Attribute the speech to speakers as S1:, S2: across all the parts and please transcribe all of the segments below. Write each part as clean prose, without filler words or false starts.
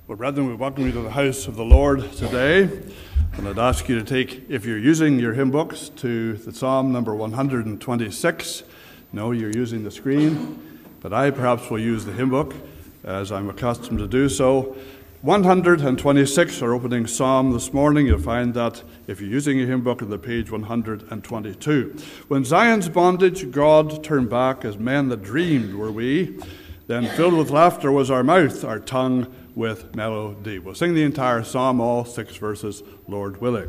S1: Well, brethren, we welcome you to the house of the Lord today. And I'd ask you to take, if you're using your hymn books, to the Psalm number 126. No, you're using the screen, but I perhaps will use the hymn book, as I'm accustomed to do so. 126, our opening psalm this morning. You'll find that if you're using a hymn book on the page 122. When Zion's bondage God turned back, as men that dreamed were we, then filled with laughter was our mouth, our tongue with melody. We'll sing the entire psalm, all 6 verses, Lord willing.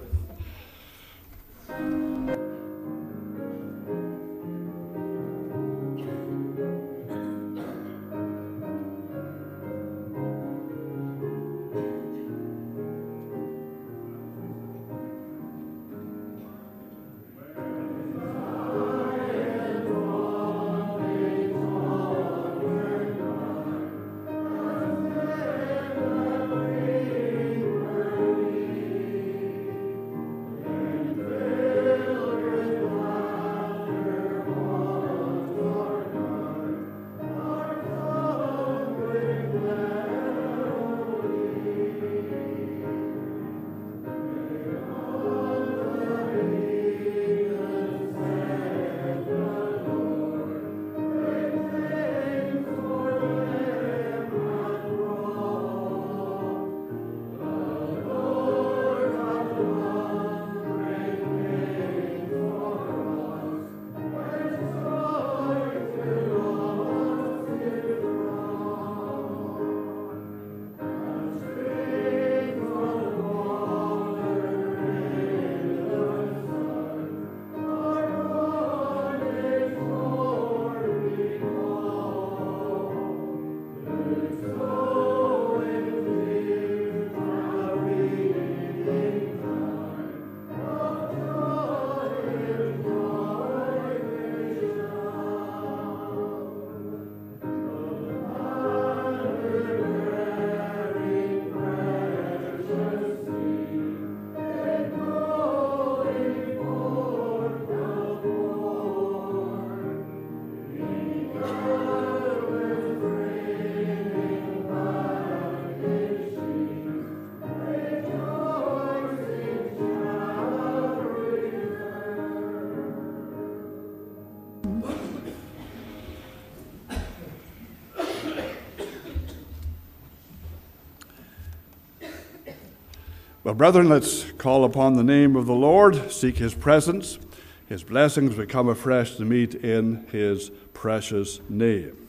S1: Well, brethren, let's call upon the name of the Lord, seek his presence. His blessings we come afresh to meet in his precious name.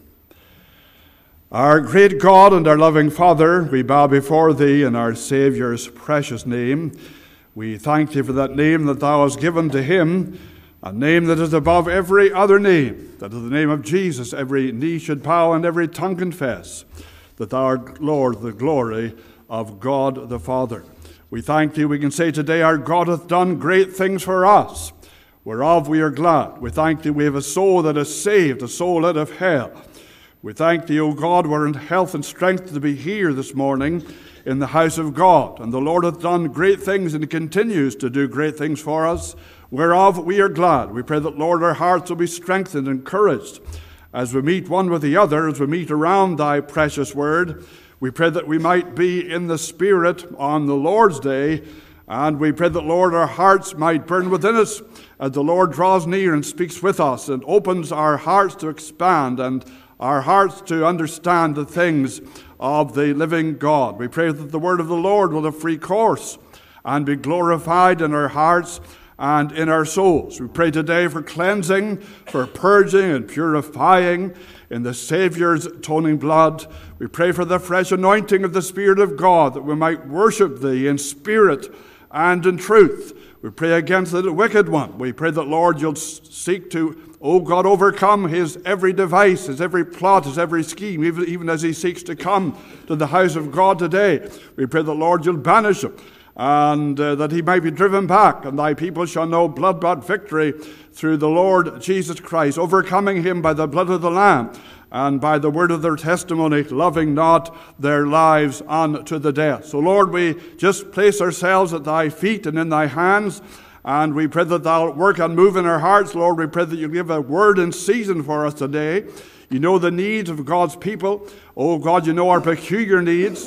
S1: Our great God and our loving Father, we bow before thee in our Saviour's precious name. We thank thee for that name that thou hast given to him, a name that is above every other name, that in the name of Jesus every knee should bow and every tongue confess that thou art Lord, the glory of God the Father. We thank thee, we can say today, our God hath done great things for us, whereof we are glad. We thank thee, we have a soul that is saved, a soul out of hell. We thank thee, O God, we're in health and strength to be here this morning in the house of God. And the Lord hath done great things and continues to do great things for us, whereof we are glad. We pray that, Lord, our hearts will be strengthened and encouraged as we meet one with the other, as we meet around thy precious word. We pray that we might be in the Spirit on the Lord's day, and we pray that, Lord, our hearts might burn within us as the Lord draws near and speaks with us and opens our hearts to expand and our hearts to understand the things of the living God. We pray that the word of the Lord will have free course and be glorified in our hearts and in our souls. We pray today for cleansing, for purging and purifying in the Saviour's atoning blood. We pray for the fresh anointing of the Spirit of God, that we might worship thee in spirit and in truth. We pray against the wicked one. We pray that, Lord, you'll seek to, O God, overcome his every device, his every plot, his every scheme, even as he seeks to come to the house of God today. We pray that, Lord, you'll banish him, and that he might be driven back, and thy people shall know blood-bought victory through the Lord Jesus Christ, overcoming him by the blood of the Lamb and by the word of their testimony, loving not their lives unto the death. So, Lord, we just place ourselves at thy feet and in thy hands, and we pray that thou work and move in our hearts. Lord, we pray that you give a word in season for us today. You know the needs of God's people. Oh, God, you know our peculiar needs.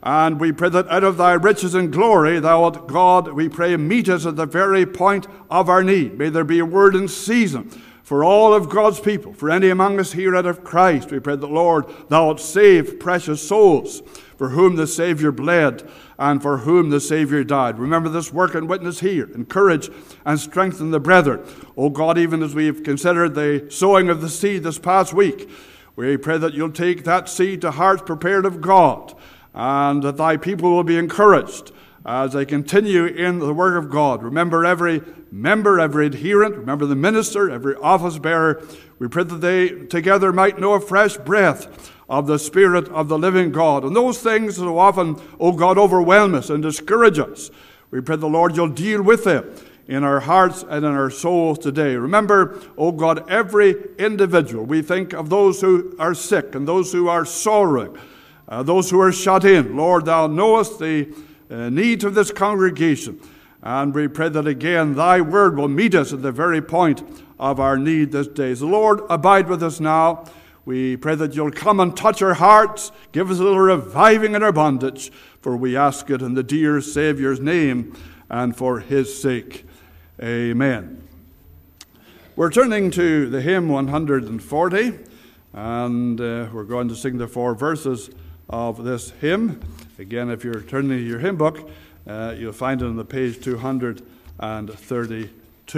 S1: And we pray that out of thy riches and glory, thou art God, we pray, meet us at the very point of our need. May there be a word in season for all of God's people, for any among us here out of Christ. We pray that, Lord, thou wilt save precious souls for whom the Savior bled and for whom the Savior died. Remember this work and witness here. Encourage and strengthen the brethren. O God, even as we've considered the sowing of the seed this past week, we pray that you'll take that seed to hearts prepared of God, and that thy people will be encouraged as they continue in the work of God. Remember every member, every adherent, remember the minister, every office bearer. We pray that they together might know a fresh breath of the Spirit of the living God. And those things so often, O God, overwhelm us and discourage us. We pray the Lord you'll deal with them in our hearts and in our souls today. Remember, O God, every individual. We think of those who are sick and those who are sorrowing, those who are shut in. Lord, thou knowest the needs of this congregation. And we pray that again thy word will meet us at the very point of our need this day. So Lord, abide with us now. We pray that you'll come and touch our hearts, give us a little reviving in our bondage, for we ask it in the dear Saviour's name and for his sake. Amen. We're turning to the hymn 140, and we're going to sing the 4 verses of this hymn. Again, if you're turning to your hymn book, you'll find it on the page 232.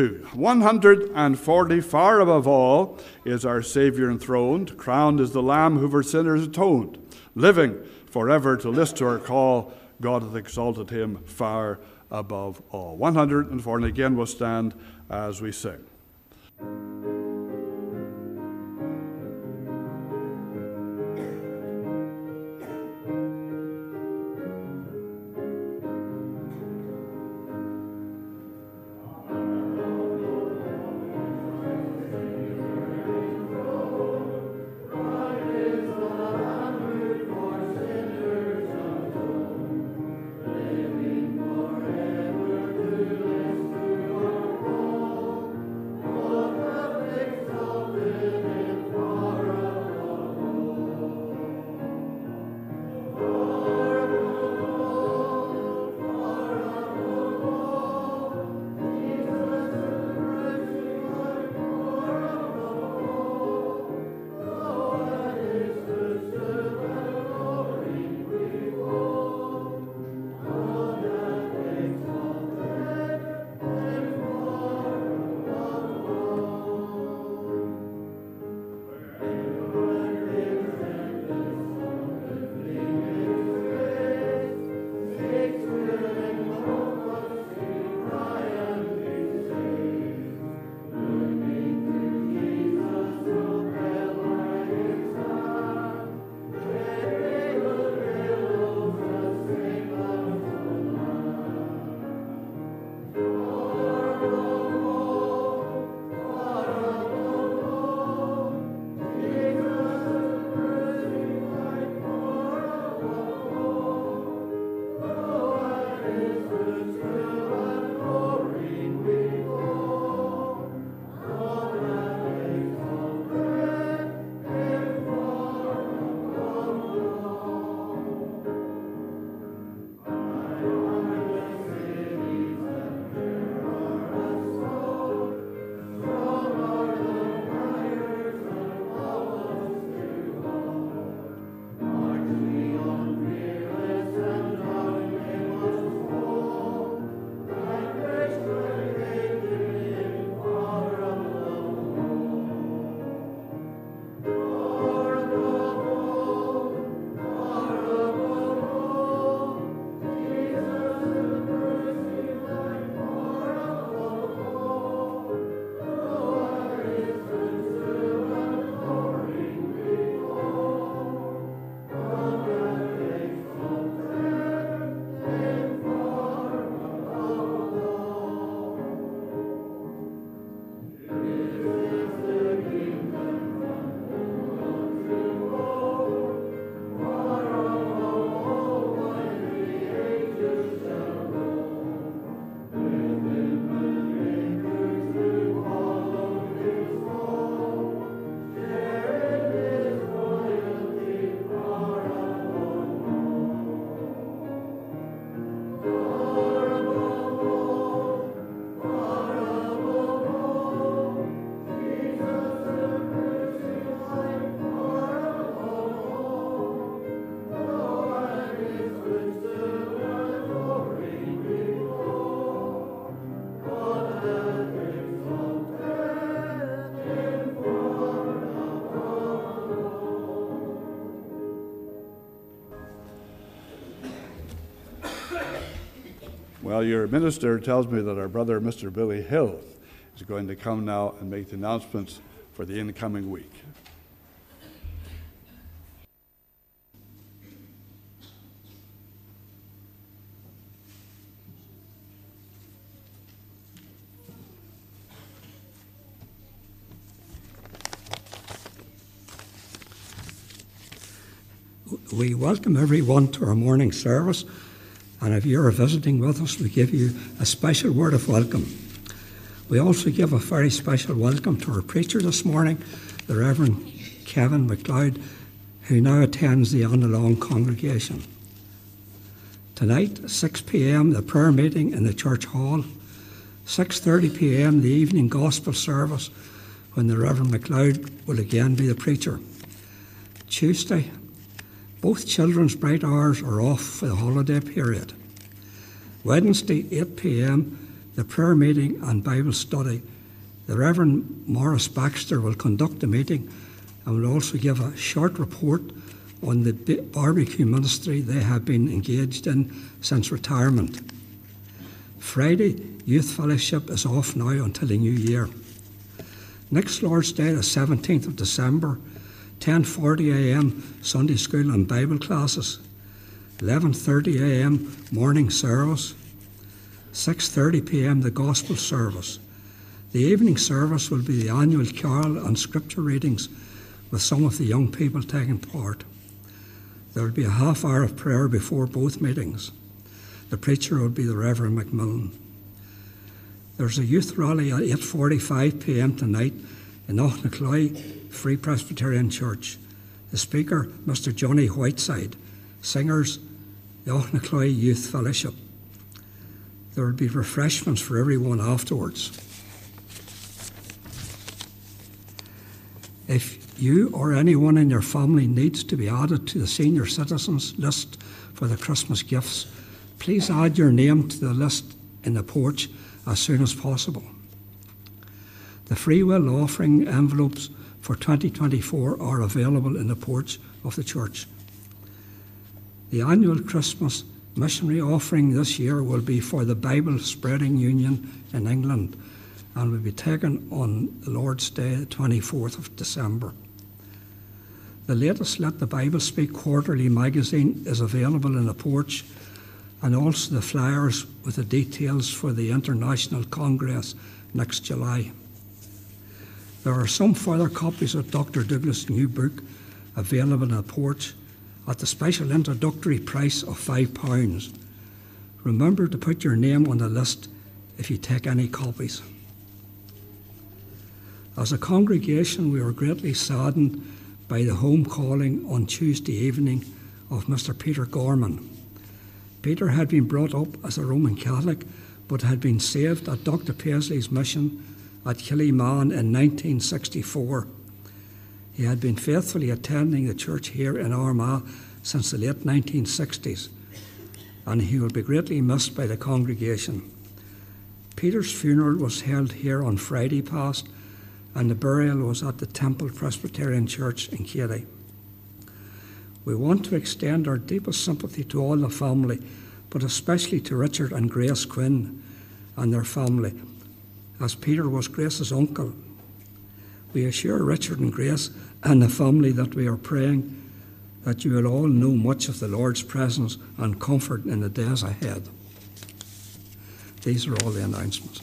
S1: 140, far above all, is our Savior enthroned. Crowned is the Lamb who for sinners atoned. Living forever to list to our call, God hath exalted him far above all. 140, and again we'll stand as we sing. Well, your minister tells me that our brother, Mr. Billy Hill, is going to come now and make the announcements for the incoming week.
S2: We welcome everyone to our morning service, and if you're visiting with us, we give you a special word of welcome. We also give a very special welcome to our preacher this morning, the Reverend Kevin MacLeod, who now attends the Annalong congregation. Tonight, at 6 p.m, the prayer meeting in the church hall, 6:30 p.m, the evening gospel service, when the Reverend MacLeod will again be the preacher. Tuesday, both children's bright hours are off for the holiday period. Wednesday, 8 p.m, the prayer meeting and Bible study. The Reverend Morris Baxter will conduct the meeting and will also give a short report on the barbecue ministry they have been engaged in since retirement. Friday, Youth Fellowship is off now until the new year. Next Lord's Day, the 17th of December, 10:40 a.m. Sunday school and Bible classes, 11:30 a.m. morning service, 6:30 p.m. the gospel service. The evening service will be the annual carol and scripture readings with some of the young people taking part. There will be a half hour of prayer before both meetings. The preacher will be the Reverend Macmillan. There's a youth rally at 8:45 p.m. tonight in Auchnacloy Free Presbyterian Church. The speaker, Mr. Johnny Whiteside. Singers, the Auchnacloy Youth Fellowship. There will be refreshments for everyone afterwards. If you or anyone in your family needs to be added to the senior citizens list for the Christmas gifts, please add your name to the list in the porch as soon as possible. The free will offering envelopes for 2024 are available in the porch of the church. The annual Christmas missionary offering this year will be for the Bible Spreading Union in England and will be taken on the Lord's Day, the 24th of December. The latest Let the Bible Speak quarterly magazine is available in the porch, and also the flyers with the details for the International Congress next July. There are some further copies of Dr. Douglas' new book available in the porch at the special introductory price of £5. Remember to put your name on the list if you take any copies. As a congregation, we are greatly saddened by the home calling on Tuesday evening of Mr. Peter Gorman. Peter had been brought up as a Roman Catholic, but had been saved at Dr. Paisley's mission at Killyman in 1964. He had been faithfully attending the church here in Armagh since the late 1960s, and he will be greatly missed by the congregation. Peter's funeral was held here on Friday past, and the burial was at the Temple Presbyterian Church in Keady. We want to extend our deepest sympathy to all the family, but especially to Richard and Grace Quinn and their family, as Peter was Grace's uncle. We assure Richard and Grace and the family that we are praying that you will all know much of the Lord's presence and comfort in the days ahead. These are all the announcements.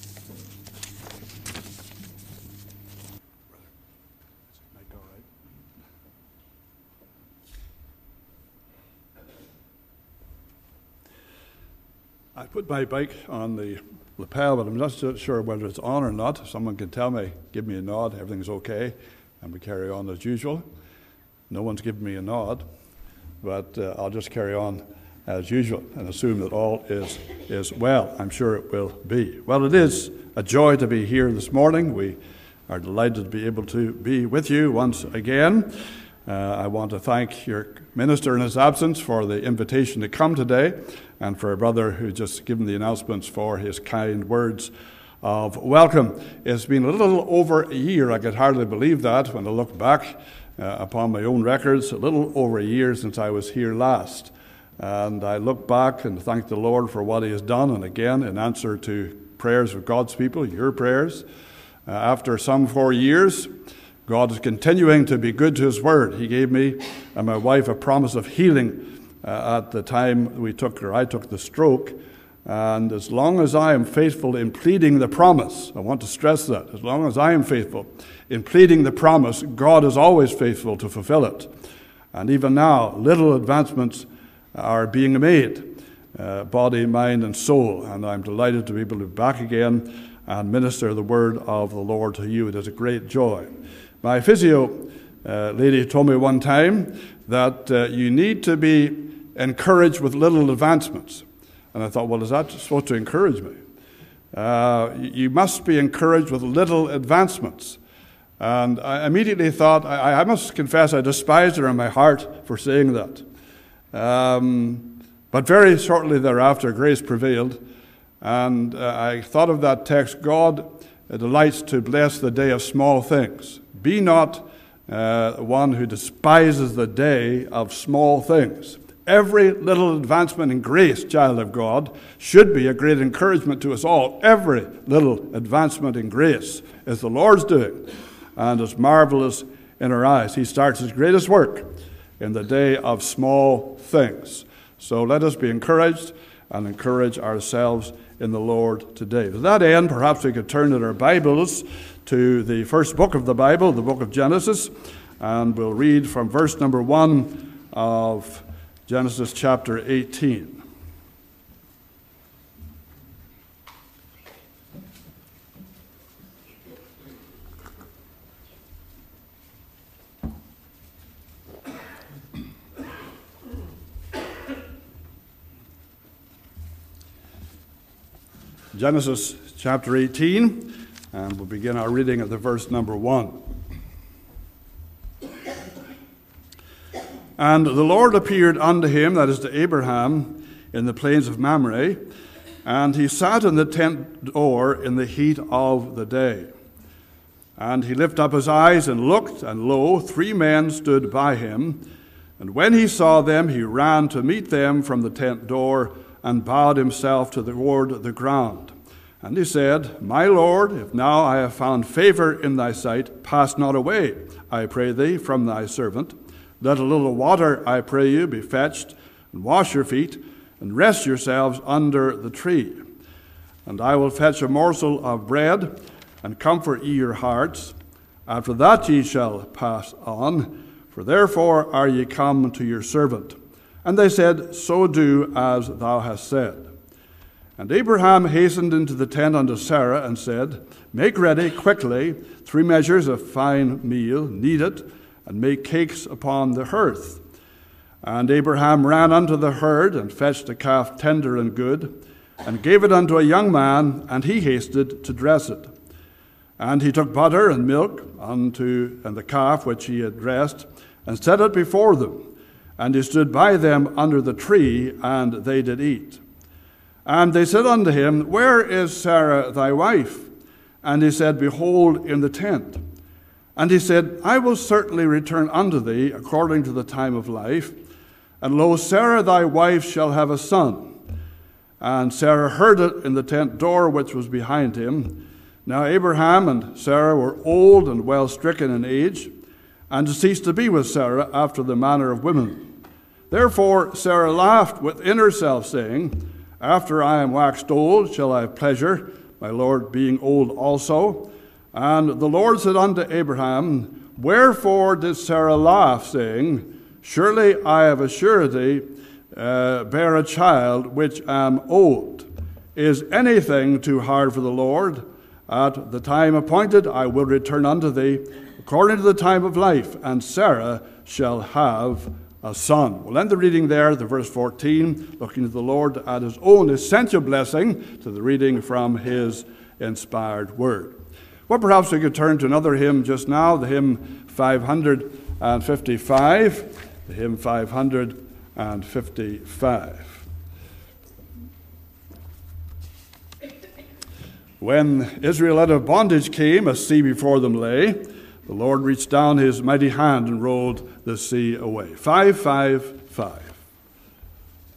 S1: I put my bike on the lapel, but I'm not sure whether it's on or not. Someone can tell me, give me a nod, everything's okay, and we carry on as usual. No one's given me a nod, but I'll just carry on as usual and assume that all is well. I'm sure it will be. Well, it is a joy to be here this morning. We are delighted to be able to be with you once again. I want to thank your minister in his absence for the invitation to come today, and for a brother who just given the announcements for his kind words of welcome. It's been a little over a year. I could hardly believe that when I look back upon my own records. A little over a year since I was here last. And I look back and thank the Lord for what he has done. And again, in answer to prayers of God's people, your prayers, after some 4 years, God is continuing to be good to his word. He gave me and my wife a promise of healing at the time I took the stroke. And as long as I am faithful in pleading the promise, I want to stress that, as long as I am faithful in pleading the promise, God is always faithful to fulfill it. And even now, little advancements are being made, body, mind, and soul. And I'm delighted to be able to be back again and minister the word of the Lord to you. It is a great joy. My physio lady told me one time that you need to be encouraged with little advancements. And I thought, well, is that supposed to encourage me? You must be encouraged with little advancements. And I immediately thought, I must confess, I despised her in my heart for saying that. But very shortly thereafter, grace prevailed. And I thought of that text, God delights to bless the day of small things. Be not one who despises the day of small things. Every little advancement in grace, child of God, should be a great encouragement to us all. Every little advancement in grace is the Lord's doing, and is marvelous in our eyes. He starts his greatest work in the day of small things. So let us be encouraged and encourage ourselves in the Lord today. To that end, perhaps we could turn in our Bibles to the first book of the Bible, the book of Genesis, and we'll read from verse number 1 of Genesis chapter 18. Genesis chapter 18, and we'll begin our reading at the verse number 1. And the Lord appeared unto him, that is to Abraham, in the plains of Mamre, and he sat in the tent door in the heat of the day. And he lifted up his eyes and looked, and lo, 3 men stood by him. And when he saw them, he ran to meet them from the tent door, and bowed himself toward the ground. And he said, My Lord, if now I have found favor in thy sight, pass not away, I pray thee, from thy servant. Let a little water, I pray you, be fetched, and wash your feet, and rest yourselves under the tree. And I will fetch a morsel of bread, and comfort ye your hearts. After that ye shall pass on, for therefore are ye come to your servant. And they said, So do as thou hast said. And Abraham hastened into the tent unto Sarah, and said, Make ready quickly 3 measures of fine meal, knead it, and make cakes upon the hearth. And Abraham ran unto the herd, and fetched a calf tender and good, and gave it unto a young man, and he hasted to dress it. And he took butter and milk and the calf which he had dressed, and set it before them. And he stood by them under the tree, and they did eat. And they said unto him, Where is Sarah thy wife? And he said, Behold, in the tent. And he said, I will certainly return unto thee according to the time of life. And lo, Sarah thy wife shall have a son. And Sarah heard it in the tent door which was behind him. Now Abraham and Sarah were old and well stricken in age, and ceased to be with Sarah after the manner of women. Therefore Sarah laughed within herself, saying, After I am waxed old, shall I have pleasure, my Lord being old also? And the Lord said unto Abraham, Wherefore did Sarah laugh, saying, Surely I have a surety bear a child which am old. Is anything too hard for the Lord? At the time appointed I will return unto thee, according to the time of life, and Sarah shall have a son. We'll end the reading there, the verse 14, looking to the Lord to add his own essential blessing to the reading from his inspired word. Well, perhaps we could turn to another hymn just now, the hymn 555. The hymn 555. When Israel out of bondage came, a sea before them lay. The Lord reached down his mighty hand and rolled the sea away. 555.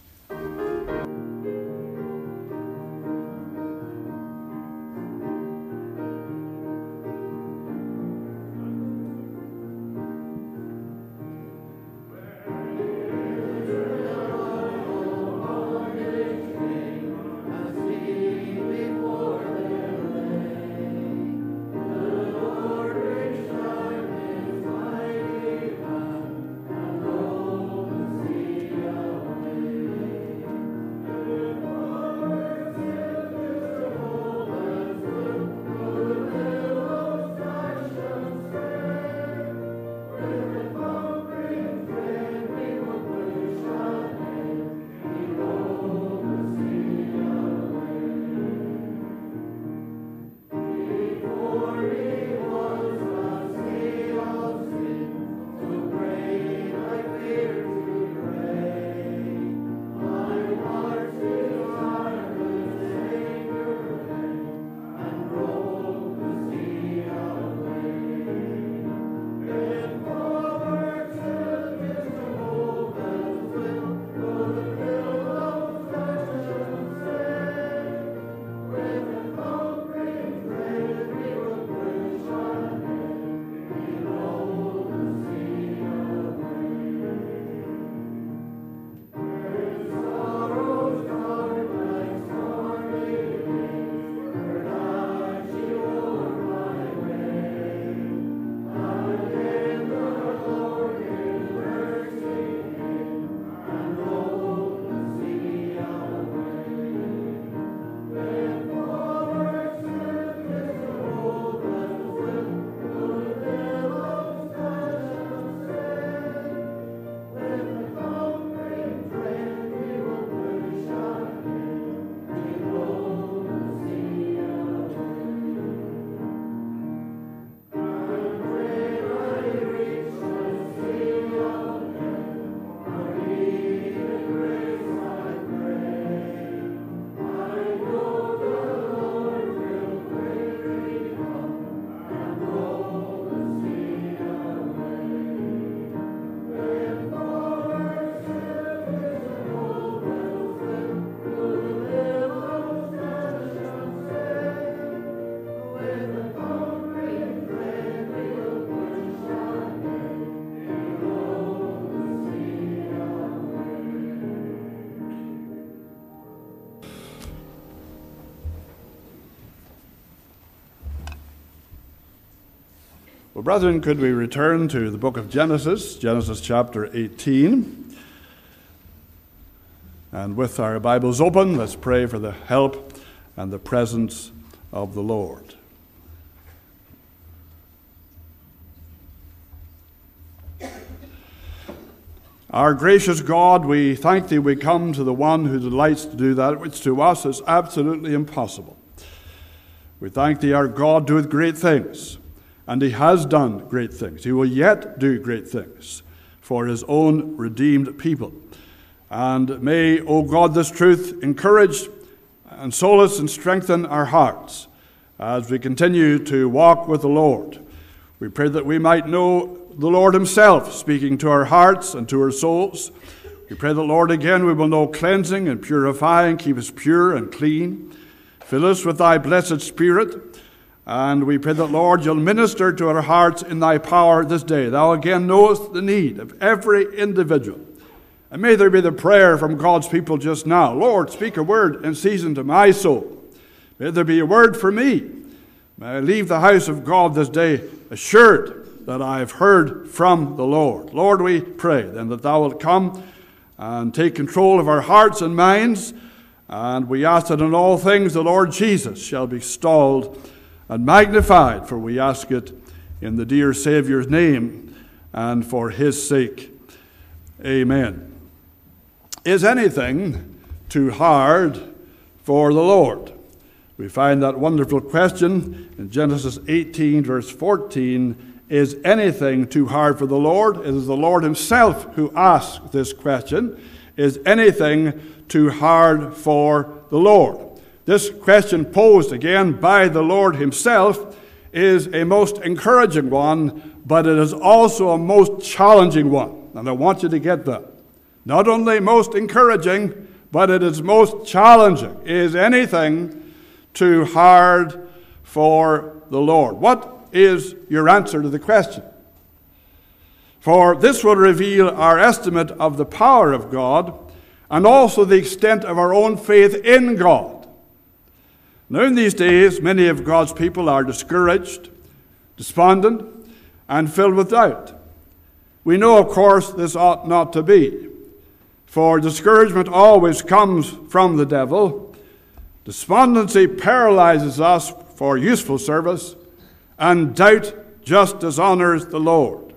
S1: Well, brethren, could we return to the book of Genesis chapter 18. And with our Bibles open, let's pray for the help and the presence of the Lord. Our gracious God, we thank Thee we come to the one who delights to do that which to us is absolutely impossible. We thank Thee our God doeth great things, and He has done great things. He will yet do great things for His own redeemed people. And may, O God, this truth encourage and solace and strengthen our hearts as we continue to walk with the Lord. We pray that we might know the Lord Himself speaking to our hearts and to our souls. We pray that, Lord, again we will know cleansing and purifying, keep us pure and clean. Fill us with Thy blessed Spirit. And we pray that, Lord, You'll minister to our hearts in Thy power this day. Thou again knowest the need of every individual. And may there be the prayer from God's people just now. Lord, speak a word in season to my soul. May there be a word for me. May I leave the house of God this day assured that I have heard from the Lord. Lord, we pray then that Thou wilt come and take control of our hearts and minds. And we ask that in all things the Lord Jesus shall be extolled and magnified, for we ask it in the dear Saviour's name and for His sake. Amen. Is anything too hard for the Lord? We find that wonderful question in Genesis 18, verse 14. Is anything too hard for the Lord? It is the Lord Himself who asks this question. Is anything too hard for the Lord? This question posed again by the Lord Himself is a most encouraging one, but it is also a most challenging one. And I want you to get that. Not only most encouraging, but it is most challenging. Is anything too hard for the Lord? What is your answer to the question? For this will reveal our estimate of the power of God and also the extent of our own faith in God. Now, in these days, many of God's people are discouraged, despondent, and filled with doubt. We know, of course, this ought not to be, for discouragement always comes from the devil. Despondency paralyzes us for useful service, and doubt just dishonors the Lord.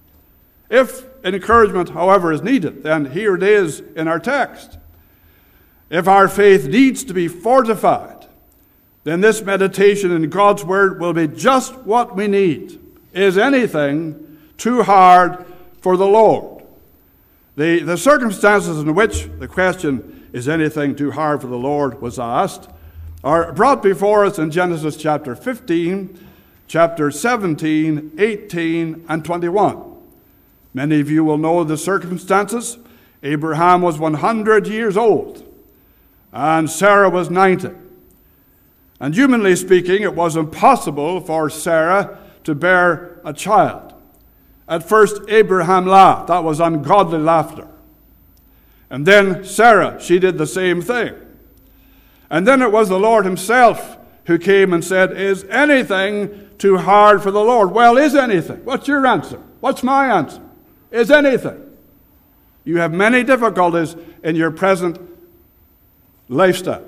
S1: If encouragement, however, is needed, then here it is in our text. If our faith needs to be fortified, then this meditation in God's Word will be just what we need. Is anything too hard for the Lord? The circumstances in which the question, is anything too hard for the Lord, was asked, are brought before us in Genesis chapter 15, chapter 17, 18, and 21. Many of you will know the circumstances. Abraham was 100 years old, and Sarah was 90. And humanly speaking, it was impossible for Sarah to bear a child. At first, Abraham laughed. That was ungodly laughter. And then Sarah, she did the same thing. And then it was the Lord Himself who came and said, is anything too hard for the Lord? Well, is anything? What's your answer? What's my answer? Is anything? You have many difficulties in your present lifestyle.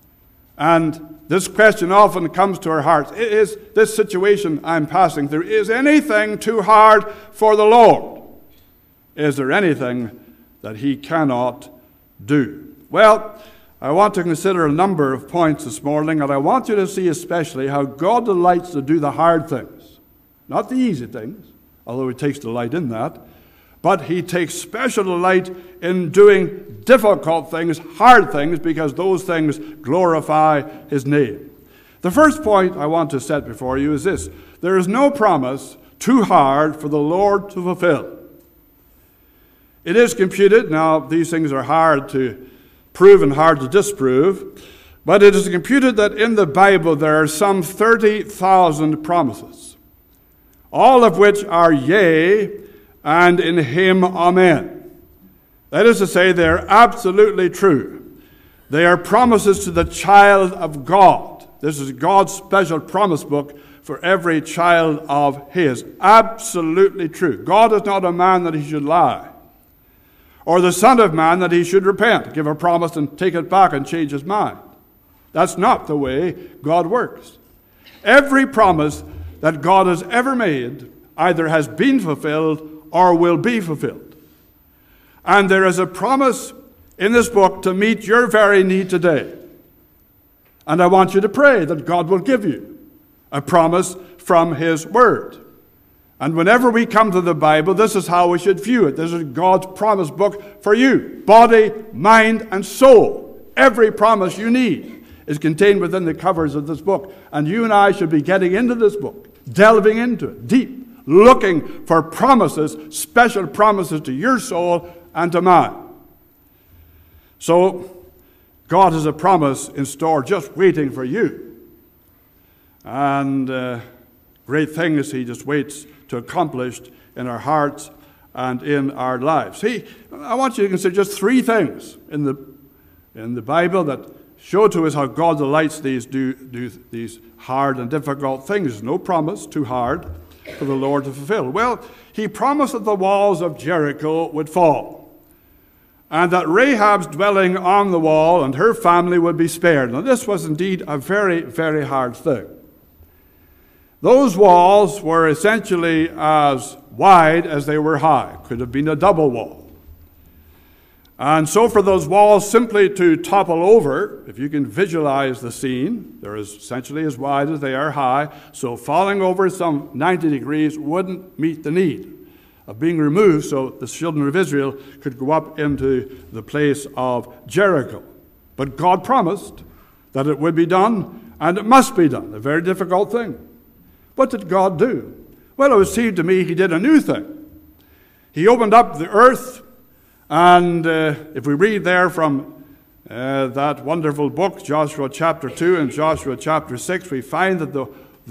S1: And this question often comes to our hearts. Is this situation I'm passing through, is anything too hard for the Lord? Is there anything that He cannot do? Well, I want to consider a number of points this morning, and I want you to see especially how God delights to do the hard things. Not the easy things, although He takes delight in that, but He takes special delight in doing difficult things, hard things, because those things glorify His name. The first point I want to set before you is this. There is no promise too hard for the Lord to fulfill. It is computed, now these things are hard to prove and hard to disprove, but it is computed that in the Bible there are some 30,000 promises, all of which are yea, and in Him, amen. That is to say, they are absolutely true. They are promises to the child of God. This is God's special promise book for every child of his. Absolutely true. God is not a man that he should lie, or the Son of Man that he should repent, give a promise and take it back and change his mind. That's not the way God works. Every promise that God has ever made either has been fulfilled or will be fulfilled. And there is a promise in this book to meet your very need today. And I want you to pray that God will give you a promise from his word. And whenever we come to the Bible, this is how we should view it. This is God's promise book for you. Body, mind, and soul. Every promise you need is contained within the covers of this book. And you and I should be getting into this book, delving into it, deep, looking for promises, special promises to your soul and to mine. So, God has a promise in store just waiting for you. And great things he just waits to accomplish in our hearts and in our lives. I want you to consider just three things in the Bible that show to us how God delights do these hard and difficult things. There's no promise too hard for the Lord to fulfill. Well, he promised that the walls of Jericho would fall, and that Rahab's dwelling on the wall and her family would be spared. Now, this was indeed a very, very hard thing. Those walls were essentially as wide as they were high. Could have been a double wall. And so for those walls simply to topple over, if you can visualize the scene, they're essentially as wide as they are high, so falling over some 90 degrees wouldn't meet the need of being removed so the children of Israel could go up into the place of Jericho. But God promised that it would be done, and it must be done, a very difficult thing. What did God do? Well, it would seem to me he did a new thing. He opened up the earth, and if we read there from that wonderful book, Joshua chapter 2 and Joshua chapter 6, we find that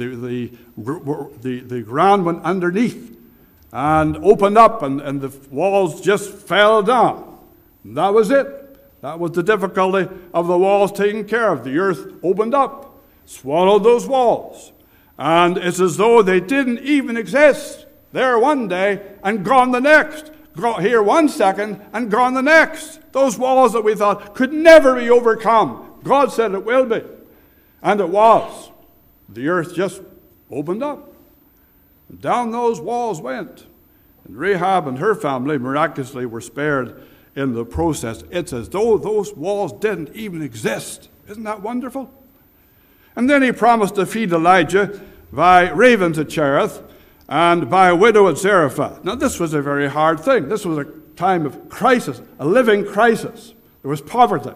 S1: the ground went underneath and opened up, and the walls just fell down. And that was it. That was the difficulty of the walls taken care of. The earth opened up, swallowed those walls. And it's as though they didn't even exist. There one day and gone the next. Here 1 second and gone the next. Those walls that we thought could never be overcome. God said it will be. And it was. The earth just opened up. And down those walls went. And Rahab and her family miraculously were spared in the process. It's as though those walls didn't even exist. Isn't that wonderful? And then he promised to feed Elijah by ravens at Cherith and by a widow at Zarephath. Now, this was a very hard thing. This was a time of crisis, a living crisis. There was poverty.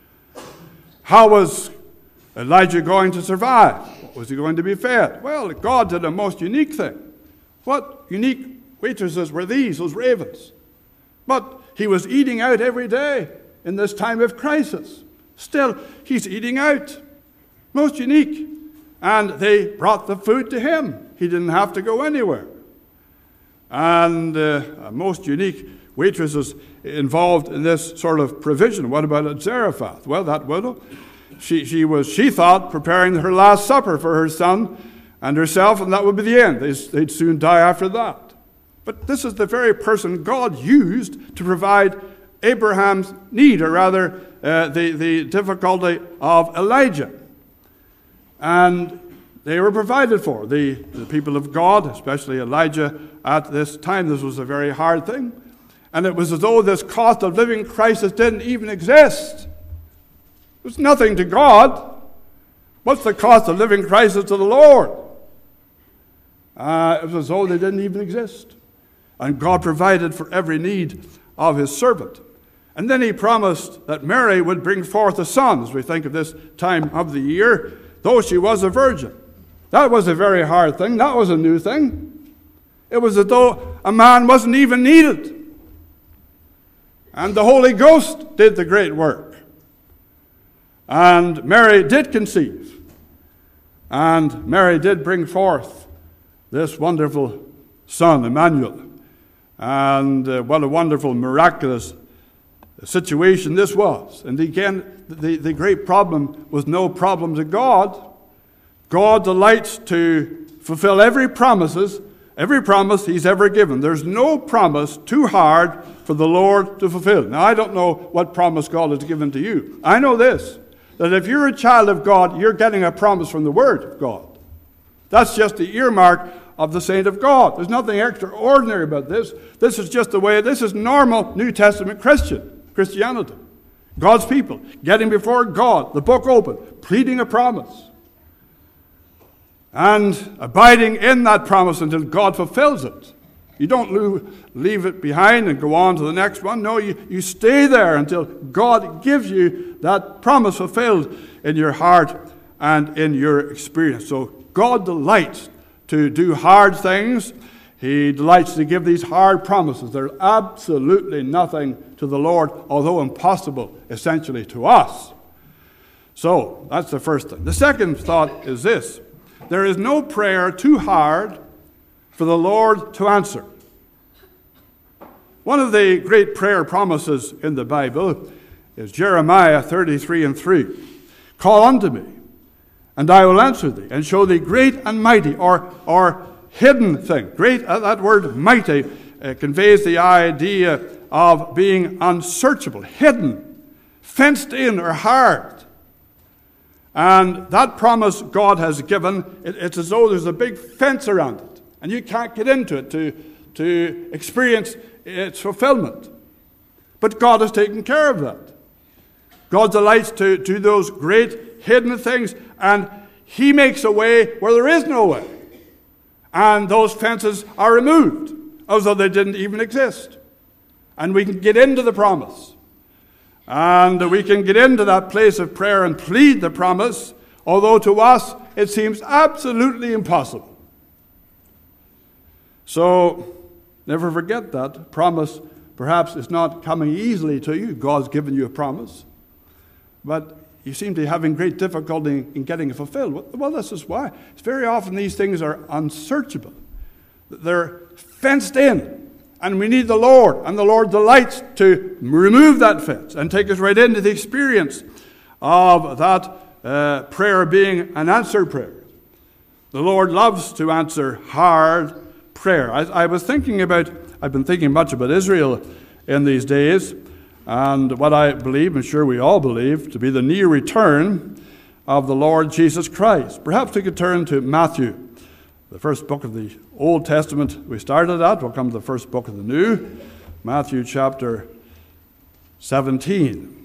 S1: How was Elijah going to survive? What was he going to be fed? Well, God did a most unique thing. What unique waitresses were these, those ravens? But he was eating out every day in this time of crisis. Still, he's eating out. Most unique. And they brought the food to him. He didn't have to go anywhere. And most unique waitresses involved in this sort of provision. What about at Zarephath? Well, that widow, she thought, preparing her last supper for her son and herself, and that would be the end. They'd soon die after that. But this is the very person God used to provide Abraham's need, or rather the difficulty of Elijah. And they were provided for. The people of God, especially Elijah at this time, this was a very hard thing. And it was as though this cost of living crisis didn't even exist. It was nothing to God. What's the cost of living crisis to the Lord? It was as though they didn't even exist. And God provided for every need of his servant. And then he promised that Mary would bring forth a son, as we think of this time of the year, though she was a virgin. That was a very hard thing. That was a new thing. It was as though a man wasn't even needed. And the Holy Ghost did the great work. And Mary did conceive. And Mary did bring forth this wonderful son, Emmanuel. And what a wonderful, miraculous situation this was. And again, the great problem was no problem to God. God delights to fulfill every promise he's ever given. There's no promise too hard for the Lord to fulfill. Now, I don't know what promise God has given to you. I know this, that if you're a child of God, you're getting a promise from the Word of God. That's just the earmark of the saint of God. There's nothing extraordinary about this. This is just the way, this is normal New Testament Christianity. God's people getting before God, the book open, pleading a promise, and abiding in that promise until God fulfills it. You don't leave it behind and go on to the next one. No, you stay there until God gives you that promise fulfilled in your heart and in your experience. So God delights to do hard things. He delights to give these hard promises. They're absolutely nothing to the Lord, although impossible essentially to us. So that's the first thing. The second thought is this: there is no prayer too hard for the Lord to answer. One of the great prayer promises in the Bible is Jeremiah 33:3. Call unto me, and I will answer thee, and show thee great and mighty, or hidden thing. Great, that word mighty conveys the idea of being unsearchable, hidden, fenced in, or hard. And that promise God has given, it's as though there's a big fence around it, and you can't get into it to experience its fulfillment. But God has taken care of that. God delights to do those great hidden things, and He makes a way where there is no way. And those fences are removed, as though they didn't even exist. And we can get into the promise. And we can get into that place of prayer and plead the promise, although to us it seems absolutely impossible. So, never forget that. Promise perhaps is not coming easily to you. God's given you a promise. But you seem to be having great difficulty in getting it fulfilled. Well, this is why. It's very often these things are unsearchable. They're fenced in, and we need the Lord. And the Lord delights to remove that fence and take us right into the experience of that prayer being an answered prayer. The Lord loves to answer hard prayer. I've been thinking much about Israel in these days, and what I believe, I'm sure we all believe, to be the near return of the Lord Jesus Christ. Perhaps we could turn to Matthew, the first book of the Old Testament we started at. We'll come to the first book of the New, Matthew chapter 17.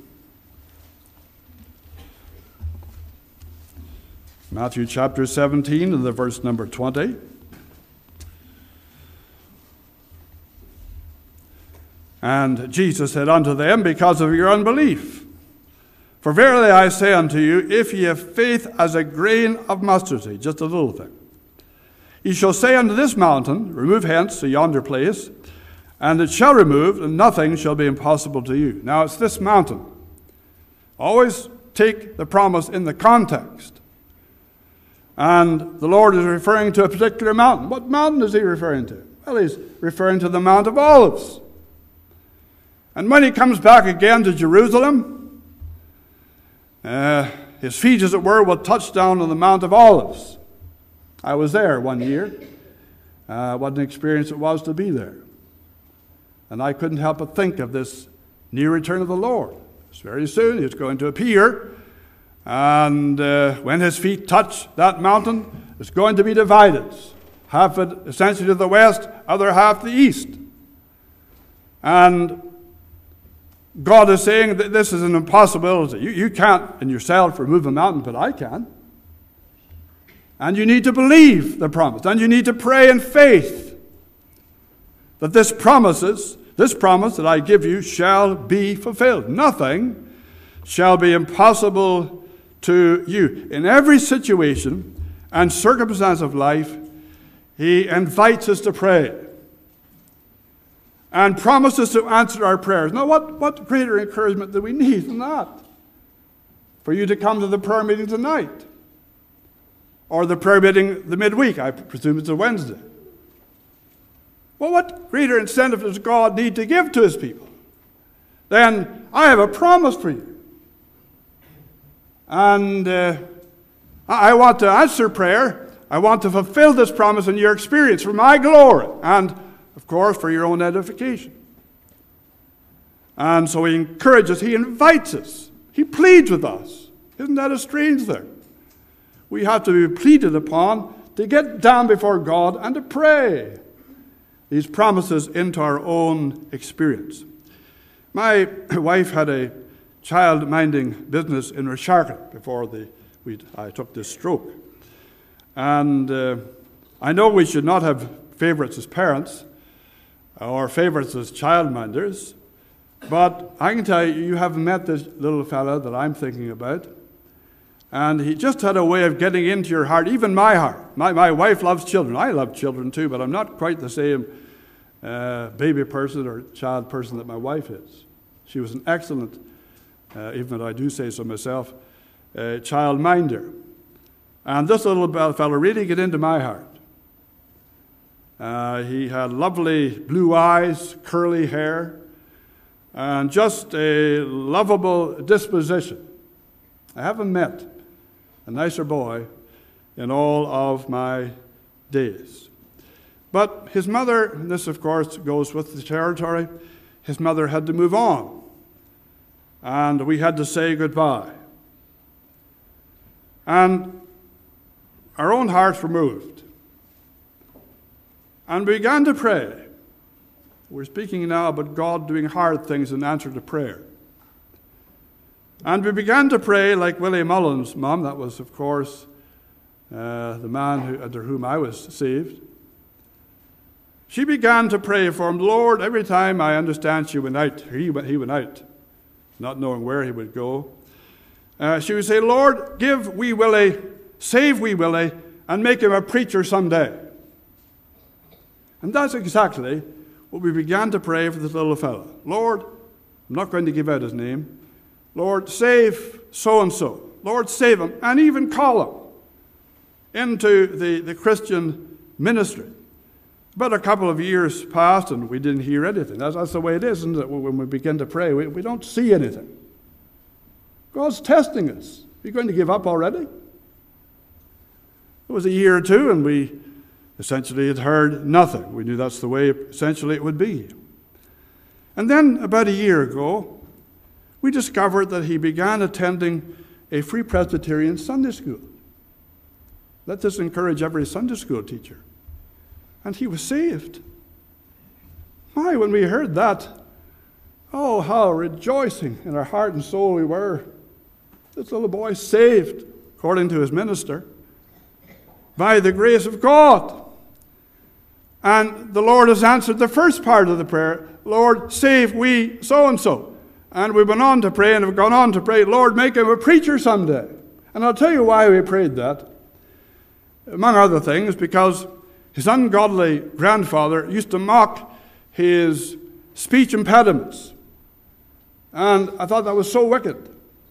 S1: Matthew chapter 17 and the verse number 20. And Jesus said unto them, because of your unbelief. For verily I say unto you, if ye have faith as a grain of mustard seed, just a little thing, ye shall say unto this mountain, remove hence to yonder place, and it shall remove, and nothing shall be impossible to you. Now it's this mountain. Always take the promise in the context. And the Lord is referring to a particular mountain. What mountain is He referring to? Well, He's referring to the Mount of Olives. And when He comes back again to Jerusalem, His feet, as it were, will touch down on the Mount of Olives. I was there one year. What an experience it was to be there. And I couldn't help but think of this near return of the Lord. It's very soon He's going to appear. And when His feet touch that mountain, it's going to be divided. Half it essentially to the west, other half the east. And God is saying that this is an impossibility. You can't in yourself remove a mountain, but I can. And you need to believe the promise. And you need to pray in faith that this promise that I give you shall be fulfilled. Nothing shall be impossible to you. In every situation and circumstance of life, He invites us to pray and promises to answer our prayers. Now, what greater encouragement do we need than that? For you to come to the prayer meeting tonight, or the prayer meeting the midweek. I presume it's a Wednesday. Well, what greater incentive does God need to give to His people? Then I have a promise for you. And I want to answer prayer. I want to fulfill this promise in your experience for my glory and, of course, for your own edification. And so he encourages, he invites us, he pleads with us. Isn't that a strange thing? We have to be pleaded upon to get down before God and to pray these promises into our own experience. My wife had a child-minding business in Resharkin before I took this stroke. And I know we should not have favorites as parents or favorites as childminders, but I can tell you, you haven't met this little fella that I'm thinking about. And he just had a way of getting into your heart, even my heart. My wife loves children. I love children too, but I'm not quite the same baby person or child person that my wife is. She was an excellent, even though I do say so myself, child minder. And this little fellow really got into my heart. He had lovely blue eyes, curly hair, and just a lovable disposition. I haven't met a nicer boy in all of my days. But his mother, and this of course goes with the territory, his mother had to move on. And we had to say goodbye. And our own hearts were moved. And we began to pray. We're speaking now about God doing hard things in answer to prayer. And we began to pray like Willie Mullen's mom. That was, of course, the man under whom I was saved. She began to pray for him. Lord, every time I understand she went out, he went out, not knowing where he would go. She would say, Lord, give wee Willie, save wee Willie, and make him a preacher someday. And that's exactly what we began to pray for this little fellow. Lord, I'm not going to give out his name. Lord, save so-and-so. Lord, save him, and even call him into the Christian ministry. But a couple of years passed, and we didn't hear anything. That's the way it is, isn't it? When we begin to pray, we don't see anything. God's testing us. Are you going to give up already? It was a year or two, and we essentially had heard nothing. We knew that's the way essentially it would be. And then about a year ago, we discovered that he began attending a Free Presbyterian Sunday school. Let this encourage every Sunday school teacher. And he was saved. My, when we heard that, oh, how rejoicing in our heart and soul we were. This little boy saved, according to his minister, by the grace of God. And the Lord has answered the first part of the prayer, Lord, save we so-and-so. And we went on to pray and have gone on to pray, Lord, make him a preacher someday. And I'll tell you why we prayed that. Among other things, because his ungodly grandfather used to mock his speech impediments. And I thought that was so wicked.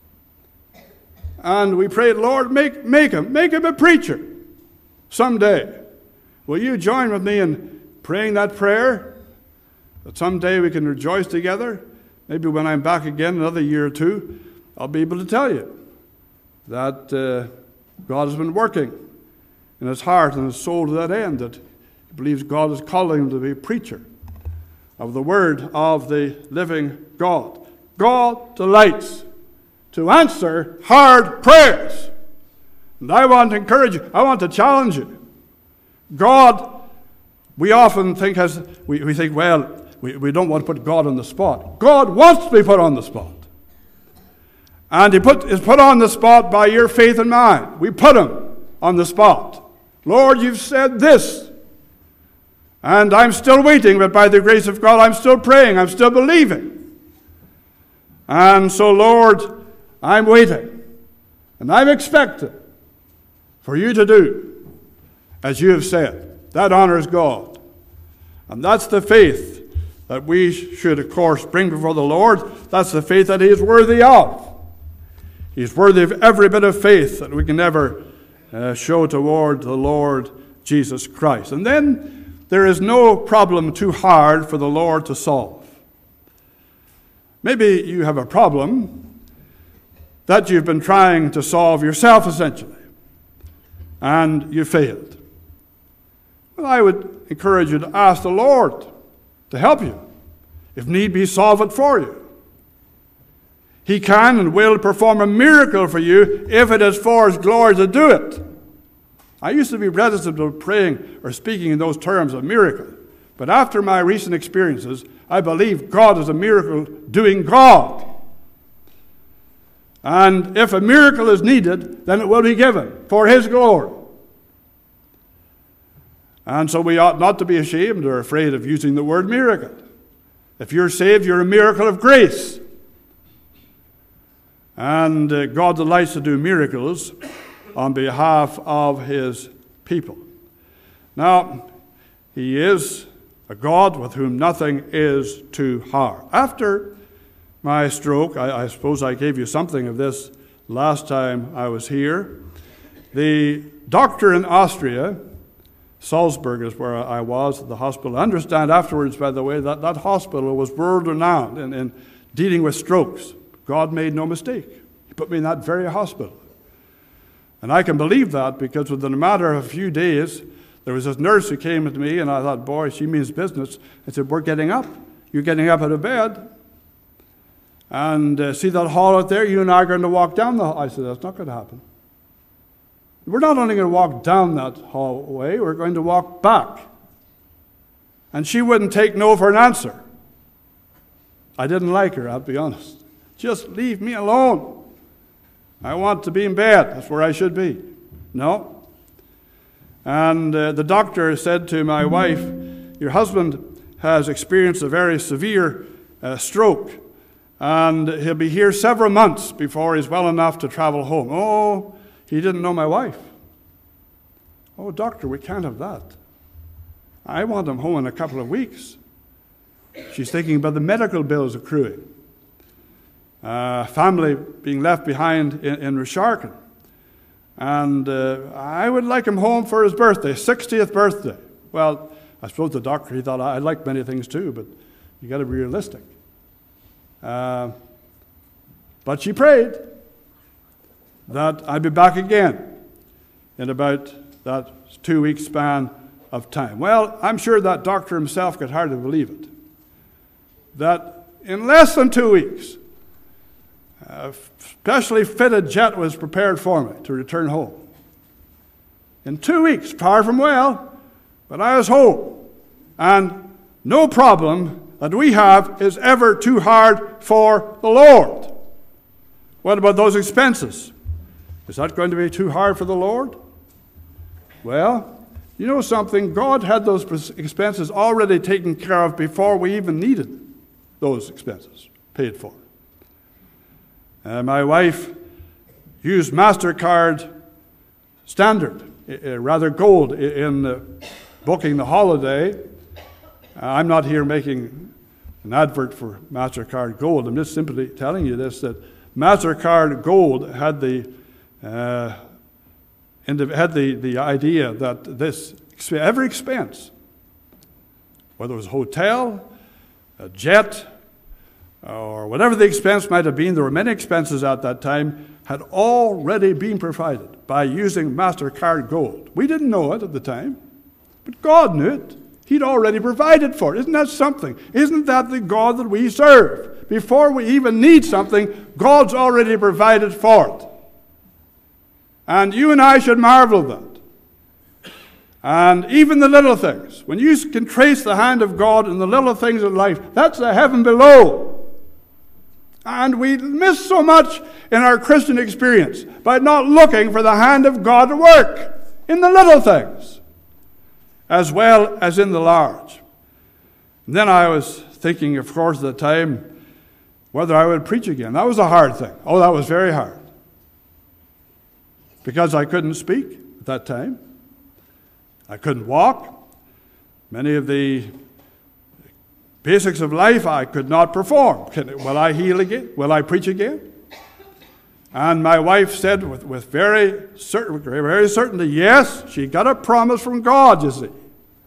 S1: And we prayed, Lord, make him a preacher someday. Will you join with me in praying that prayer? That someday we can rejoice together. Maybe when I'm back again another year or two, I'll be able to tell you that God has been working in his heart and his soul to that end, that he believes God is calling him to be a preacher of the word of the living God. God delights to answer hard prayers. And I want to encourage you, I want to challenge you. God, we often think, we think, well, we don't want to put God on the spot. God wants to be put on the spot. And he is put on the spot by your faith and mine. We put him on the spot. Lord, you've said this. And I'm still waiting, but by the grace of God, I'm still praying. I'm still believing. And so, Lord, I'm waiting. And I'm expecting for you to do as you have said. That honors God. And that's the faith that we should, of course, bring before the Lord. That's the faith that he is worthy of. He's worthy of every bit of faith that we can ever show toward the Lord Jesus Christ. And then there is no problem too hard for the Lord to solve. Maybe you have a problem that you've been trying to solve yourself, essentially. and you failed. Well, I would encourage you to ask the Lord to help you. If need be, solve it for you. He can and will perform a miracle for you if it is for His glory to do it. I used to be reticent of praying or speaking in those terms of miracle. But after my recent experiences, I believe God is a miracle-doing God. And if a miracle is needed, then it will be given for His glory. And so we ought not to be ashamed or afraid of using the word miracle. If you're saved, you're a miracle of grace. And God delights to do miracles on behalf of His people. Now, He is a God with whom nothing is too hard. After my stroke, I suppose I gave you something of this last time I was here. The doctor in Austria, Salzburg is where I was at the hospital. I understand afterwards, by the way, that that hospital was world-renowned in dealing with strokes. God made no mistake. He put me in that very hospital. And I can believe that because within a matter of a few days, there was this nurse who came to me, and I thought, boy, she means business. I said, we're getting up. You're getting up out of bed. And see that hall out there? You and I are going to walk down the hall. I said, that's not going to happen. We're not only going to walk down that hallway, we're going to walk back. And she wouldn't take no for an answer. I didn't like her, I'll be honest. Just leave me alone. I want to be in bed. That's where I should be. No. And the doctor said to my wife, your husband has experienced a very severe stroke, and he'll be here several months before he's well enough to travel home. Oh, he didn't know my wife. Oh, doctor, we can't have that. I want him home in a couple of weeks. She's thinking about the medical bills accruing. Family being left behind in Resharken. And I would like him home for his birthday, 60th birthday. Well, I suppose the doctor, he thought I like many things too, but you got to be realistic. But she prayed that I'd be back again in about that 2-week span of time. Well, I'm sure that doctor himself could hardly believe it. That in less than 2 weeks, a specially fitted jet was prepared for me to return home. In 2 weeks, far from well, but I was home. And no problem that we have is ever too hard for the Lord. What about those expenses? Is that going to be too hard for the Lord? Well, you know something? God had those expenses already taken care of before we even needed those expenses paid for. My wife used MasterCard Standard, rather Gold, in booking the holiday. I'm not here making an advert for MasterCard Gold. I'm just simply telling you this, that MasterCard Gold had the idea that this every expense, whether it was a hotel, a jet, or whatever the expense might have been, there were many expenses at that time, had already been provided by using MasterCard Gold. We didn't know it at the time, but God knew it. He'd already provided for it. Isn't that something? Isn't that the God that we serve? Before we even need something, God's already provided for it. And you and I should marvel at that. And even the little things, when you can trace the hand of God in the little things of life, that's the heaven below. And we miss so much in our Christian experience by not looking for the hand of God at work in the little things, as well as in the large. And then I was thinking, of course, at the time, whether I would preach again. That was a hard thing. Oh, that was very hard. Because I couldn't speak at that time. I couldn't walk. Many of the basics of life I could not perform. Will I heal again? Will I preach again? And my wife said with very certainty, yes, she got a promise from God, you see.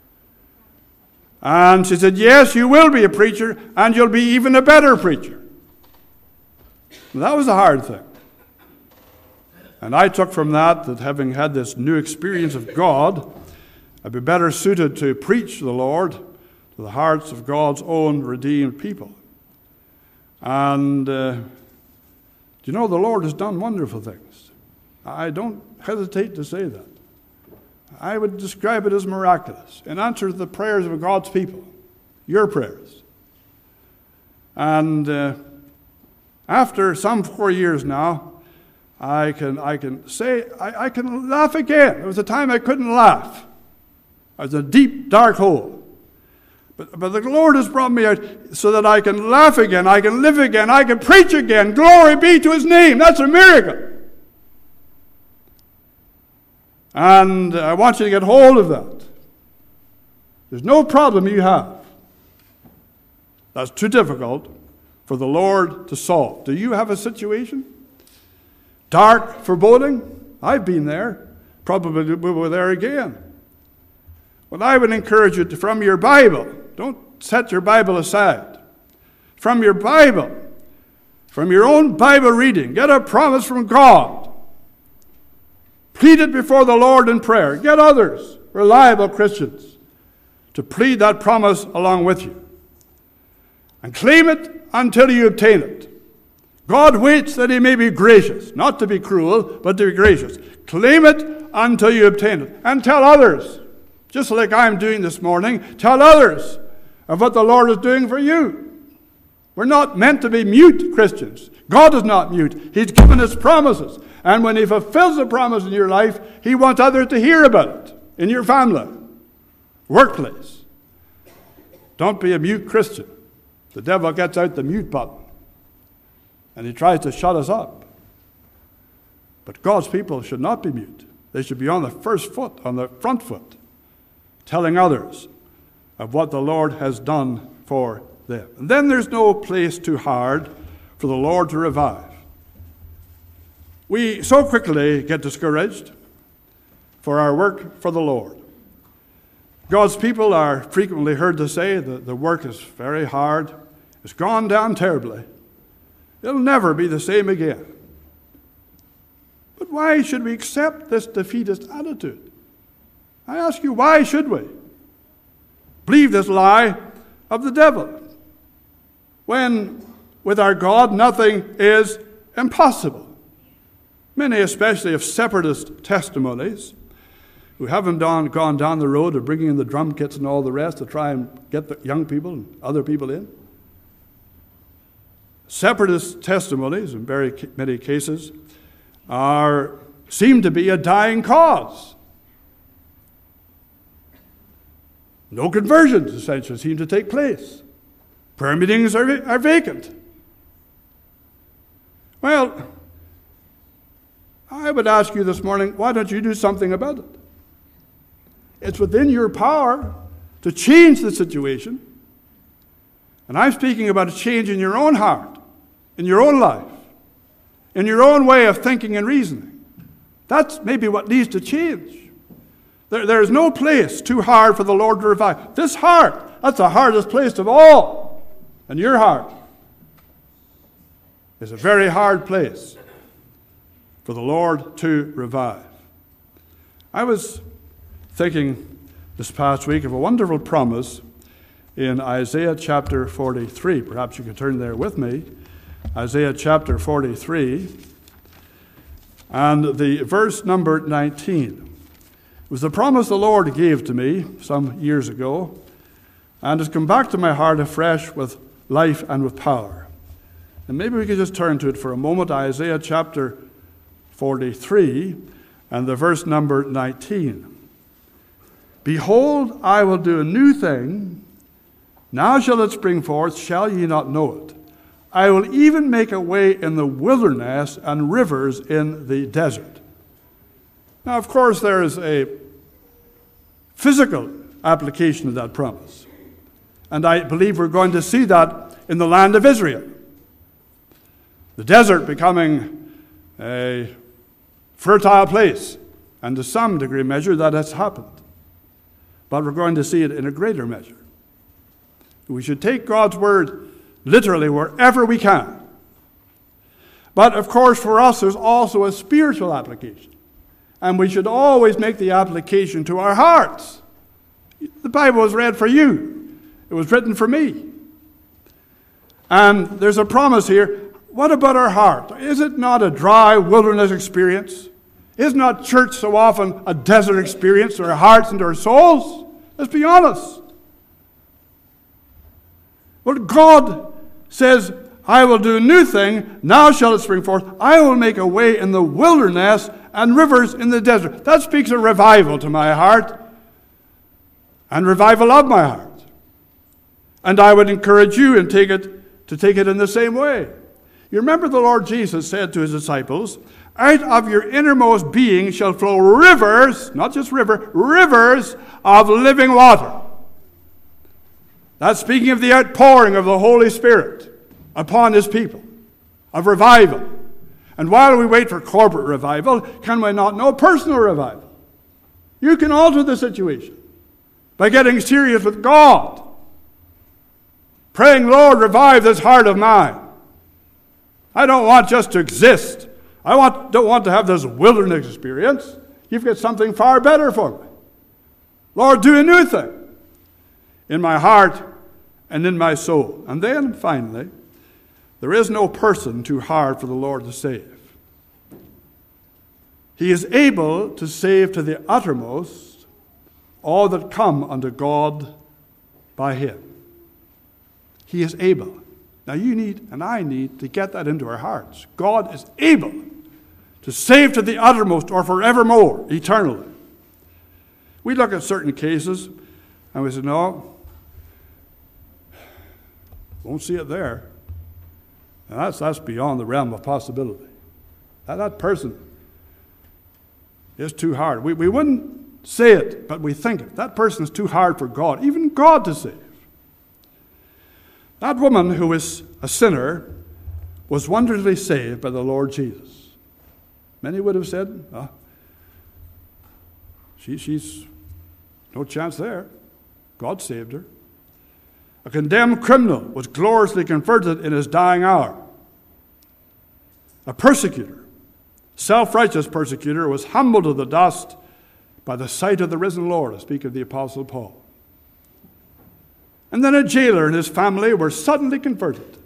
S1: And she said, yes, you will be a preacher, and you'll be even a better preacher. And that was a hard thing. And I took from that having had this new experience of God, I'd be better suited to preach the Lord to the hearts of God's own redeemed people. And do you know, the Lord has done wonderful things. I don't hesitate to say that. I would describe it as miraculous in answer to the prayers of God's people, your prayers. And after some 4 years now, I can say I can laugh again. There was a time I couldn't laugh. I was in a deep, dark hole. But the Lord has brought me out so that I can laugh again, I can live again, I can preach again. Glory be to His name. That's a miracle. And I want you to get hold of that. There's no problem you have that's too difficult for the Lord to solve. Do you have a situation? Dark, foreboding? I've been there. Probably we were there again. Well, I would encourage you to, from your Bible, don't set your Bible aside. From your Bible, from your own Bible reading, get a promise from God. Plead it before the Lord in prayer. Get others, reliable Christians, to plead that promise along with you. And claim it until you obtain it. God waits that He may be gracious, not to be cruel, but to be gracious. Claim it until you obtain it. And tell others, just like I'm doing this morning, tell others of what the Lord is doing for you. We're not meant to be mute Christians. God is not mute. He's given us promises. And when He fulfills the promise in your life, He wants others to hear about it in your family, workplace. Don't be a mute Christian. The devil gets out the mute button and he tries to shut us up. But God's people should not be mute. They should be on the first foot, on the front foot, telling others of what the Lord has done for them. And then there's no place too hard for the Lord to revive. We so quickly get discouraged for our work for the Lord. God's people are frequently heard to say that the work is very hard. It's gone down terribly. It'll never be the same again. But why should we accept this defeatist attitude? I ask you, why should we believe this lie of the devil? When with our God nothing is impossible. Many, especially of separatist testimonies, who haven't gone down the road of bringing in the drum kits and all the rest to try and get the young people and other people in. Separatist testimonies, in very many cases, seem to be a dying cause. No conversions, essentially, seem to take place. Prayer meetings are vacant. Well, I would ask you this morning, why don't you do something about it? It's within your power to change the situation. And I'm speaking about a change in your own heart, in your own life, in your own way of thinking and reasoning. That's maybe what needs to change. There is no place too hard for the Lord to revive. This heart, that's the hardest place of all. And your heart is a very hard place for the Lord to revive. I was thinking this past week of a wonderful promise in Isaiah chapter 43. Perhaps you could turn there with me. Isaiah chapter 43 and the verse number 19. It was the promise the Lord gave to me some years ago, and it's come back to my heart afresh with life and with power. And maybe we could just turn to it for a moment. Isaiah chapter 43 and the verse number 19. Behold, I will do a new thing. Now shall it spring forth, shall ye not know it? I will even make a way in the wilderness and rivers in the desert. Now, of course, there is a physical application of that promise. And I believe we're going to see that in the land of Israel. The desert becoming a fertile place. And to some degree measure that has happened. But we're going to see it in a greater measure. We should take God's word literally wherever we can. But, of course, for us, there's also a spiritual application. And we should always make the application to our hearts. The Bible was read for you. It was written for me. And there's a promise here. What about our heart? Is it not a dry wilderness experience? Is not church so often a desert experience to our hearts and to our souls? Let's be honest. Well, God says, I will do a new thing, now shall it spring forth. I will make a way in the wilderness and rivers in the desert. That speaks of revival to my heart and revival of my heart. And I would encourage you to take it in the same way. You remember the Lord Jesus said to his disciples, out of your innermost being shall flow rivers, not just rivers of living water. That's speaking of the outpouring of the Holy Spirit upon his people, of revival. And while we wait for corporate revival, can we not know personal revival? You can alter the situation by getting serious with God, praying, Lord, revive this heart of mine. I don't want just to exist. I don't want to have this wilderness experience. You've got something far better for me. Lord, do a new thing in my heart and in my soul. And then, finally, there is no person too hard for the Lord to save. He is able to save to the uttermost all that come unto God by him. He is able. Now you need, and I need, to get that into our hearts. God is able to save to the uttermost or forevermore, eternally. We look at certain cases and we say, no, won't see it there. And that's beyond the realm of possibility. That person is too hard. We wouldn't say it, but we think it. That person is too hard for God, even God to save. That woman who is a sinner was wonderfully saved by the Lord Jesus. Many would have said, she's no chance there. God saved her. A condemned criminal was gloriously converted in his dying hour. A persecutor, self-righteous persecutor, was humbled to the dust by the sight of the risen Lord. I speak of the Apostle Paul. And then a jailer and his family were suddenly converted.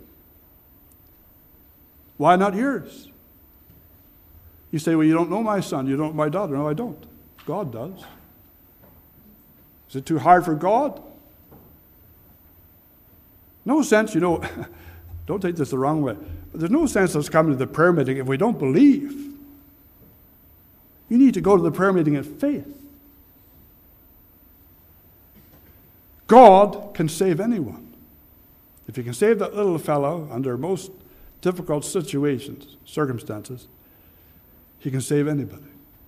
S1: Why not yours? You say, well, you don't know my son, you don't know my daughter. No, I don't. God does. Is it too hard for God? No sense, don't take this the wrong way, but there's no sense of us coming to the prayer meeting if we don't believe. You need to go to the prayer meeting in faith. God can save anyone. If he can save that little fellow under most difficult circumstances, he can save anybody.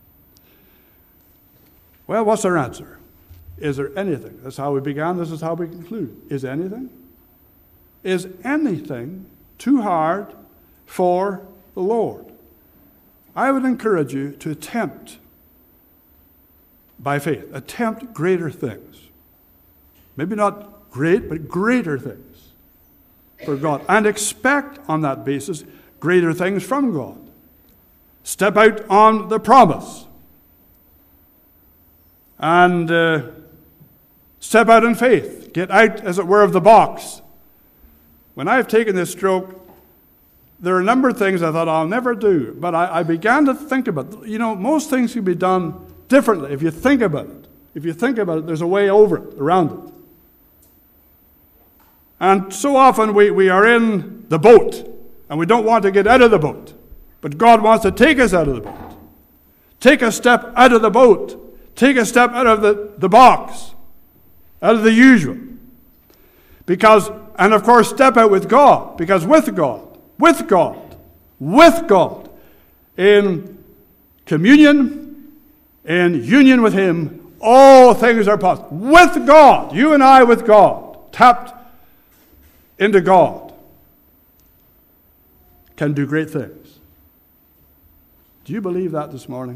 S1: Well, what's our answer? Is there anything? That's how we began. This is how we conclude. Is anything? Is anything too hard for the Lord? I would encourage you to attempt, by faith, attempt greater things. Maybe not great, but greater things for God. And expect on that basis greater things from God. Step out on the promise. And step out in faith. Get out, as it were, of the box. When I've taken this stroke, there are a number of things I thought I'll never do. But I began to think about it. Most things can be done differently if you think about it. If you think about it, there's a way over it, around it. And so often we are in the boat, and we don't want to get out of the boat. But God wants to take us out of the boat. Take a step out of the boat. Take a step out of the box, out of the usual. And of course, step out with God, because with God, in communion, in union with him, all things are possible. With God, you and I with God, tapped into God, can do great things. Do you believe that this morning?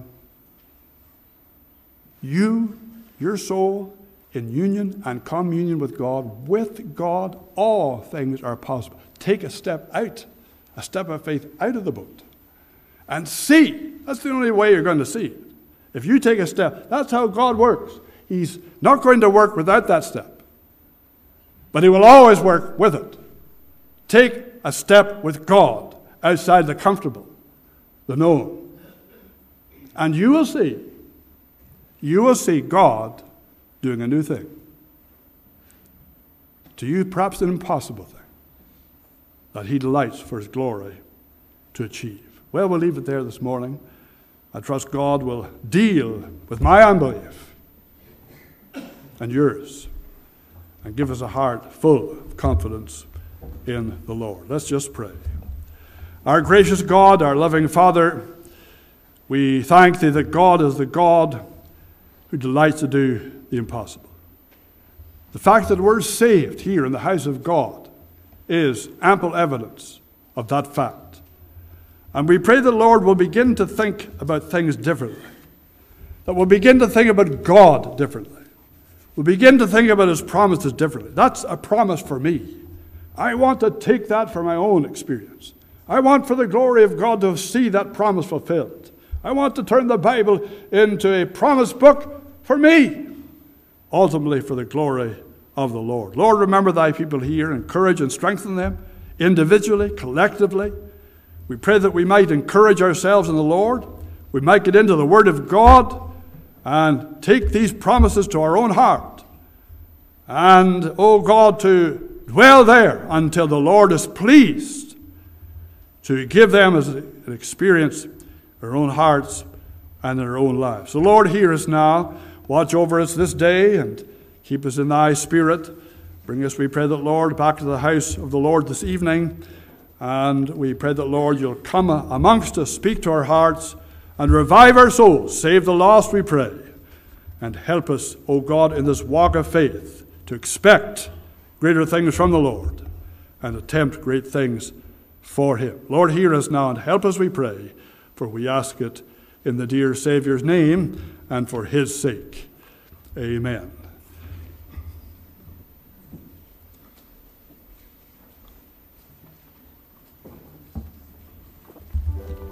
S1: Your soul, in union and communion with God, all things are possible. Take a step out a step of faith out of the boat and see. That's the only way you're going to see it. If you take a step, that's how God works. He's not going to work without that step, but he will always work with it. Take a step with God outside the comfortable, the known, and you will see God doing a new thing. To you, perhaps an impossible thing that he delights for his glory to achieve. Well, we'll leave it there this morning. I trust God will deal with my unbelief and yours and give us a heart full of confidence in the Lord. Let's just pray. Our gracious God, our loving Father, we thank thee that God is the God who delights to do the impossible. The fact that we're saved here in the house of God is ample evidence of that fact. And we pray the Lord will begin to think about things differently, that we'll begin to think about God differently. We'll begin to think about his promises differently. That's a promise for me. I want to take that for my own experience. I want for the glory of God to see that promise fulfilled. I want to turn the Bible into a promise book for me, ultimately for the glory of the Lord. Lord, remember thy people here, encourage and strengthen them individually, collectively. We pray that we might encourage ourselves in the Lord. We might get into the Word of God and take these promises to our own heart. And, oh God, to dwell there until the Lord is pleased to give them as an experience their own hearts and their own lives. So, Lord, hear us now. Watch over us this day and keep us in thy spirit. Bring us, we pray that, Lord, back to the house of the Lord this evening. And we pray that, Lord, you'll come amongst us, speak to our hearts, and revive our souls. Save the lost, we pray. And help us, O God, in this walk of faith to expect greater things from the Lord and attempt great things for him. Lord, hear us now and help us, we pray, for we ask it in the dear Saviour's name and for his sake. Amen.